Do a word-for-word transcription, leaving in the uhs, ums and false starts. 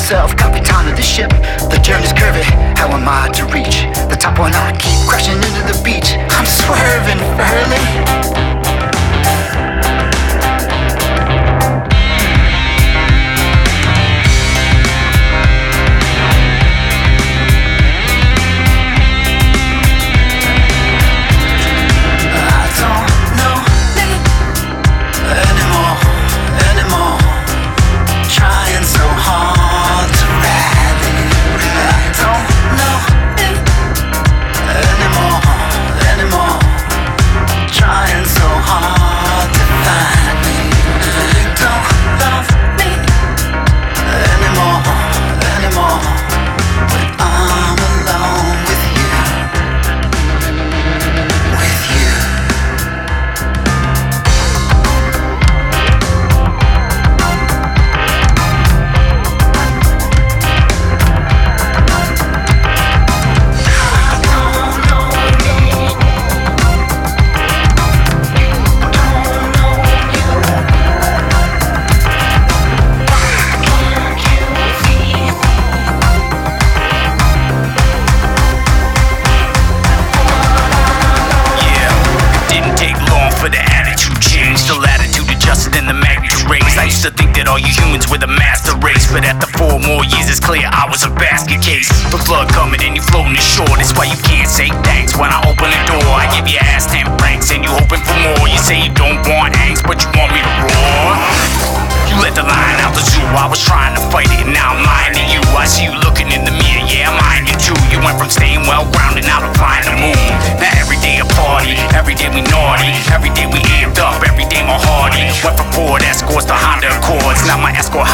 myself, Capitan of the ship. The journey's curvy, how am I to reach the top when I keep crashing into the beach? I'm swerving early. With a master race, but after four more years it's clear I was a basket case. The flood coming and you floating ashore, that's why you can't say thanks when I open the door. I give your ass ten francs and you hoping for more. You say you don't want angst, but you want me to roar. You let the lion out the zoo, I was trying to fight it and now I'm lying to you. I see you looking in the mirror, yeah I'm eyeing you too. You went from staying well grounded now to flying the moon. Now every day a party, every day we naughty, every day we amped up, every day more hardy. Went from Ford Escorts to Honda Accords, now my Escort